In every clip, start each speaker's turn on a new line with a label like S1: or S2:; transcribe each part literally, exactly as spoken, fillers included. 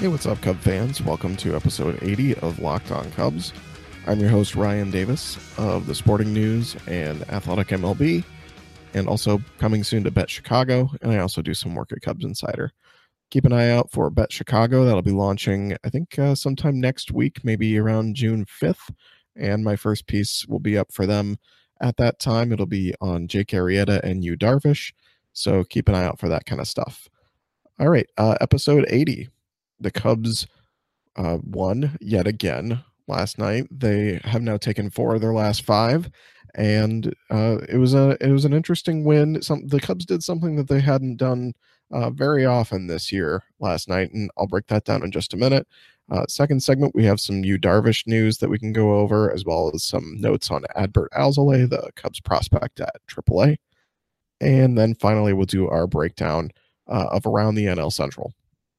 S1: Hey, what's up, Cub fans? Welcome to episode eighty of Locked On Cubs. I'm your host, Ryan Davis of the Sporting News and Athletic M L B, and also coming soon to Bet Chicago, and I also do some work at Cubs Insider. Keep an eye out for Bet Chicago. That'll be launching, I think, uh, sometime next week, maybe around June fifth, and my first piece will be up for them at that time. It'll be on Jake Arrieta and Yu Darvish, so keep an eye out for that kind of stuff. All right, uh, episode eighty. The Cubs uh, won yet again last night. They have now taken four of their last five, and uh, it was a it was an interesting win. Some the Cubs did something that they hadn't done uh, very often this year last night, and I'll break that down in just a minute. Uh, second segment, we have some Yu Darvish news that we can go over, as well as some notes on Adbert Alzolay, the Cubs prospect at triple A, and then finally we'll do our breakdown uh, of around the N L Central.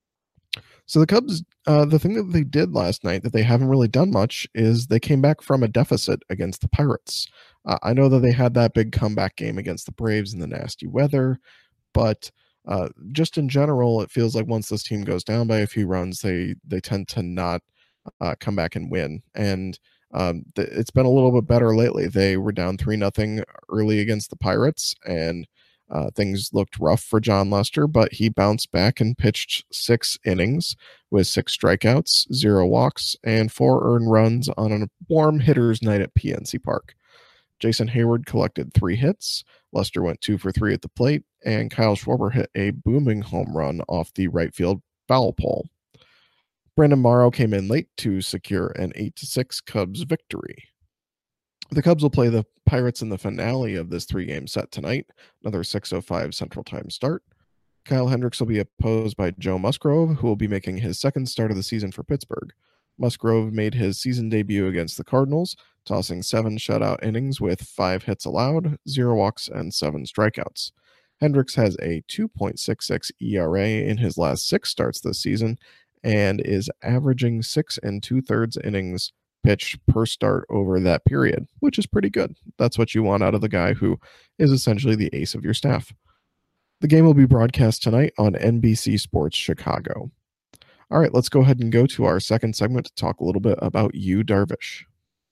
S1: So the Cubs, uh, the thing that they did last night that they haven't really done much is they came back from a deficit against the Pirates. Uh, I know that they had that big comeback game against the Braves in the nasty weather, but uh, just in general, it feels like once this team goes down by a few runs, they they tend to not uh, come back and win. And um, th- it's been a little bit better lately. They were down three nothing early against the Pirates, and Uh, things looked rough for Jon Lester, but he bounced back and pitched six innings with six strikeouts, zero walks, and four earned runs on a warm hitter's night at P N C Park. Jason Heyward collected three hits, Lester went two for three at the plate, and Kyle Schwarber hit a booming home run off the right field foul pole. Brandon Morrow came in late to secure an eight to six Cubs victory. The Cubs will play the Pirates in the finale of this three-game set tonight, another six oh five Central Time start. Kyle Hendricks will be opposed by Joe Musgrove, who will be making his second start of the season for Pittsburgh. Musgrove made his season debut against the Cardinals, tossing seven shutout innings with five hits allowed, zero walks, and seven strikeouts. Hendricks has a two point six six E R A in his last six starts this season and is averaging six and two-thirds innings pitch per start over that period, which is pretty good. That's what you want out of the guy who is essentially the ace of your staff. The game will be broadcast tonight on N B C Sports Chicago. All right, let's go ahead and go to our second segment to talk a little bit about Yu Darvish.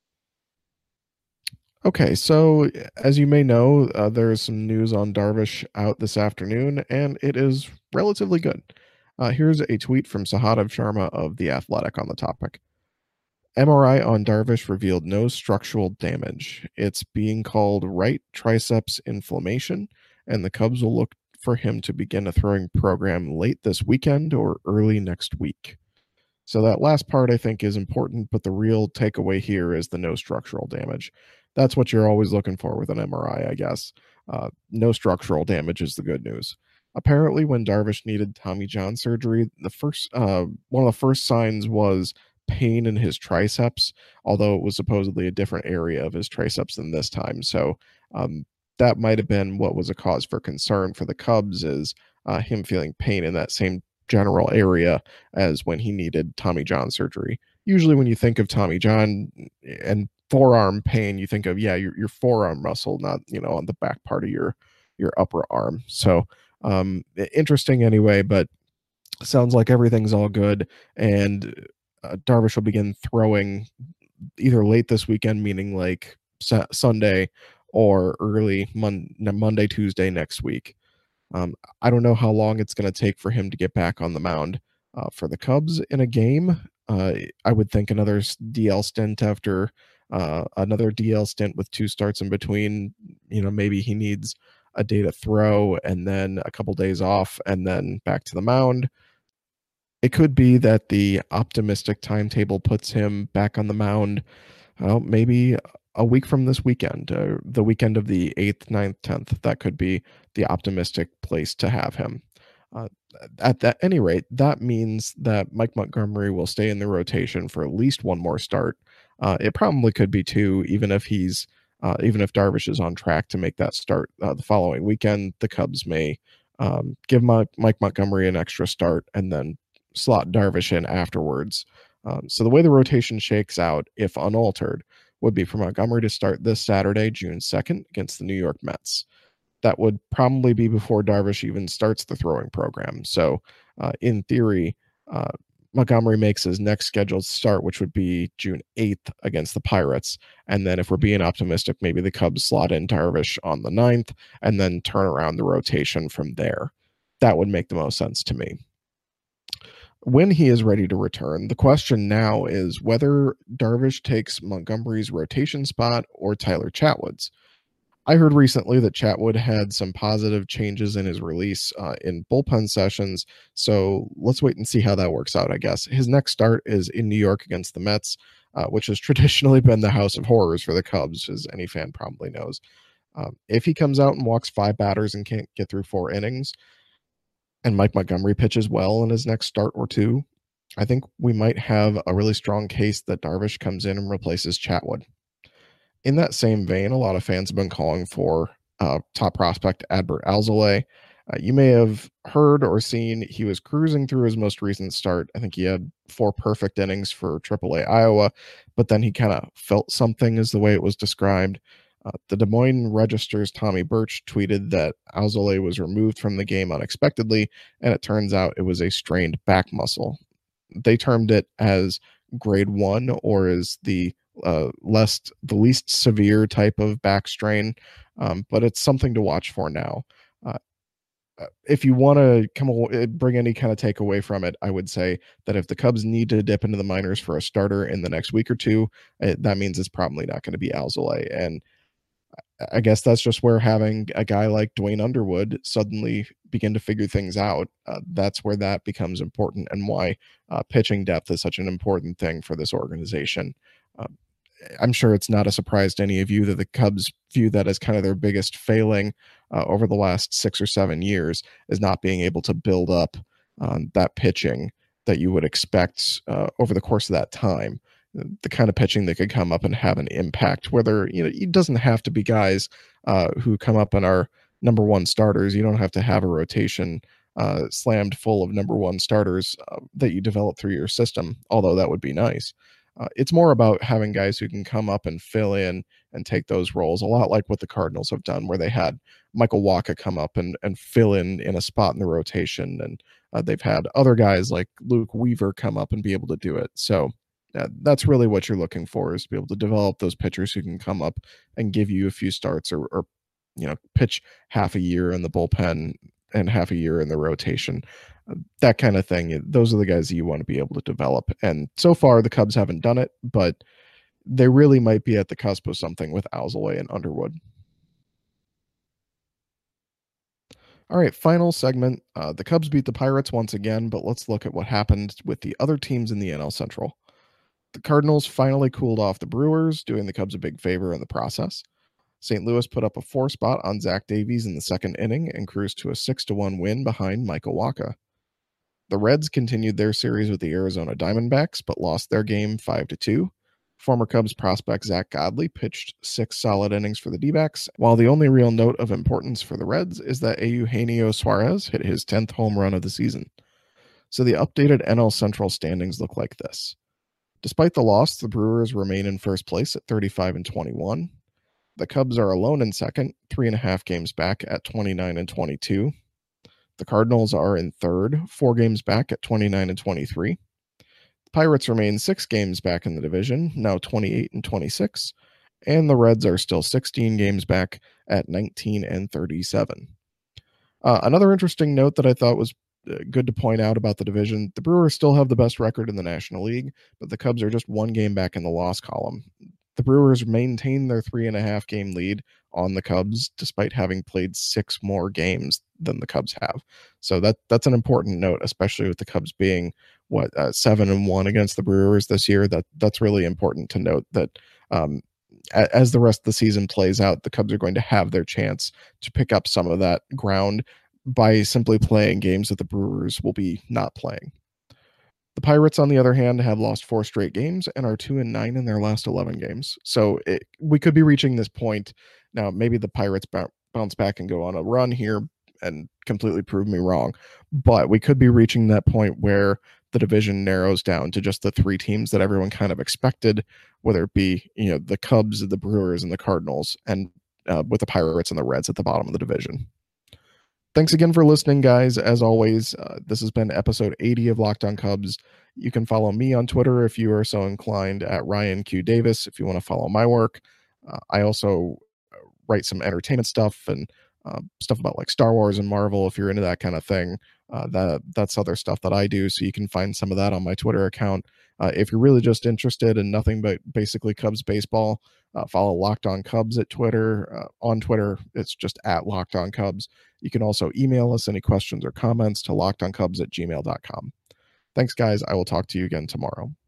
S1: Okay, so as you may know, uh, there is some news on Darvish out this afternoon, and it is relatively good. Uh, here's a tweet from Sahadev Sharma of The Athletic on the topic. M R I on Darvish revealed no structural damage. It's being called right triceps inflammation, and the Cubs will look for him to begin a throwing program late this weekend or early next week. So that last part I think is important, but the real takeaway here is the no structural damage. That's what you're always looking for with an M R I, I guess. Uh, no structural damage is the good news. Apparently, when Darvish needed Tommy John surgery, the first uh, one of the first signs was pain in his triceps, although it was supposedly a different area of his triceps than this time. So um, that might have been what was a cause for concern for the Cubs, is uh, him feeling pain in that same general area as when he needed Tommy John surgery. Usually when you think of Tommy John and forearm pain, you think of, yeah, your, your forearm muscle, not, you know, on the back part of your, your upper arm. So um, interesting anyway, but sounds like everything's all good. And Uh, Darvish will begin throwing either late this weekend, meaning like sa- Sunday, or early mon- Monday, Tuesday next week. Um, I don't know how long it's going to take for him to get back on the mound uh, for the Cubs in a game. Uh, I would think another D L stint after uh, another D L stint with two starts in between. You know, maybe he needs a day to throw and then a couple days off and then back to the mound. It could be that the optimistic timetable puts him back on the mound, well, maybe a week from this weekend, uh, the weekend of the eighth, ninth, tenth. That could be the optimistic place to have him. Uh, at that, any rate, that means that Mike Montgomery will stay in the rotation for at least one more start. Uh, it probably could be two, even if he's, uh, even if Darvish is on track to make that start uh, the following weekend. The Cubs may um, give Mike, Mike Montgomery an extra start and then slot Darvish in afterwards. Um, so the way the rotation shakes out, if unaltered, would be for Montgomery to start this Saturday, June second, against the New York Mets. That would probably be before Darvish even starts the throwing program. So uh, in theory, uh, Montgomery makes his next scheduled start, which would be June eighth against the Pirates. And then if we're being optimistic, maybe the Cubs slot in Darvish on the ninth and then turn around the rotation from there. That would make the most sense to me. When he is ready to return, the question now is whether Darvish takes Montgomery's rotation spot or Tyler Chatwood's. I heard recently that Chatwood had some positive changes in his release uh, in bullpen sessions, so let's wait and see how that works out, I guess. His next start is in New York against the Mets, uh, which has traditionally been the house of horrors for the Cubs, as any fan probably knows. Um, if he comes out and walks five batters and can't get through four innings, and Mike Montgomery pitches well in his next start or two, I think we might have a really strong case that Darvish comes in and replaces Chatwood. In that same vein, a lot of fans have been calling for uh, top prospect Adbert Alzolay. Uh, you may have heard or seen he was cruising through his most recent start. I think he had four perfect innings for triple A Iowa, but then he kind of felt something, is the way it was described. Uh, the Des Moines Register's Tommy Birch tweeted that Alzolay was removed from the game unexpectedly, and it turns out it was a strained back muscle. They termed it as grade one, or as the uh, less the least severe type of back strain, um, but it's something to watch for now. Uh, if you want to come away, bring any kind of takeaway from it, I would say that if the Cubs need to dip into the minors for a starter in the next week or two, it, that means it's probably not going to be Alzolay. And I guess that's just where having a guy like Dwayne Underwood suddenly begin to figure things out. Uh, that's where that becomes important, and why uh, pitching depth is such an important thing for this organization. Uh, I'm sure it's not a surprise to any of you that the Cubs view that as kind of their biggest failing uh, over the last six or seven years, is not being able to build up um, that pitching that you would expect uh, over the course of that time. The kind of pitching that could come up and have an impact, whether, you know, it doesn't have to be guys uh, who come up and are number one starters. You don't have to have a rotation uh, slammed full of number one starters uh, that you develop through your system, although that would be nice. Uh, it's more about having guys who can come up and fill in and take those roles, a lot like what the Cardinals have done, where they had Michael Wacha come up and, and fill in in a spot in the rotation. And uh, they've had other guys like Luke Weaver come up and be able to do it. So Uh, that's really what you're looking for, is to be able to develop those pitchers who can come up and give you a few starts, or, or you know, pitch half a year in the bullpen and half a year in the rotation, uh, that kind of thing. Those are the guys that you want to be able to develop. And so far, the Cubs haven't done it, but they really might be at the cusp of something with Alzolay and Underwood. All right, final segment. Uh, the Cubs beat the Pirates once again, but let's look at what happened with the other teams in the N L Central. The Cardinals finally cooled off the Brewers, doing the Cubs a big favor in the process. Saint Louis put up a four spot on Zach Davies in the second inning and cruised to a six to one win behind Michael Wacha. The Reds continued their series with the Arizona Diamondbacks, but lost their game five to two. Former Cubs prospect Zach Godley pitched six solid innings for the D-backs, while the only real note of importance for the Reds is that Eugenio Suarez hit his tenth home run of the season. So the updated N L Central standings look like this. Despite the loss, the Brewers remain in first place at thirty-five and twenty-one. The Cubs are alone in second, three and a half games back at twenty-nine and twenty-two. The Cardinals are in third, four games back at twenty-nine and twenty-three. The Pirates remain six games back in the division, now twenty-eight and twenty-six. And the Reds are still sixteen games back at nineteen and thirty-seven. Uh, another interesting note that I thought was good to point out about the division: the Brewers still have the best record in the National League, but the Cubs are just one game back in the loss column. The Brewers maintain their three and a half game lead on the Cubs, despite having played six more games than the Cubs have. So that that's an important note, especially with the Cubs being what uh, seven and one against the Brewers this year. That that's really important to note, that um, a, as the rest of the season plays out, the Cubs are going to have their chance to pick up some of that ground by simply playing games that the Brewers will be not playing. The Pirates, on the other hand, have lost four straight games and are two and nine in their last eleven games. So it, we could be reaching this point now. Maybe the Pirates b- bounce back and go on a run here and completely prove me wrong, but we could be reaching that point where the division narrows down to just the three teams that everyone kind of expected, whether it be, you know, the Cubs, the Brewers, and the Cardinals, and uh, with the Pirates and the Reds at the bottom of the division. Thanks again for listening, guys. As always, uh, this has been episode eighty of Locked On Cubs. You can follow me on Twitter if you are so inclined at Ryan Q Davis if you want to follow my work. Uh, I also write some entertainment stuff and uh, stuff about like Star Wars and Marvel if you're into that kind of thing. Uh, that that's other stuff that I do, so you can find some of that on my Twitter account. Uh, if you're really just interested in nothing but basically Cubs baseball, uh, follow Locked On Cubs at Twitter. Uh, on Twitter, it's just at Locked On Cubs. You can also email us any questions or comments to lockedoncubs at gmail dot com. Thanks, guys. I will talk to you again tomorrow.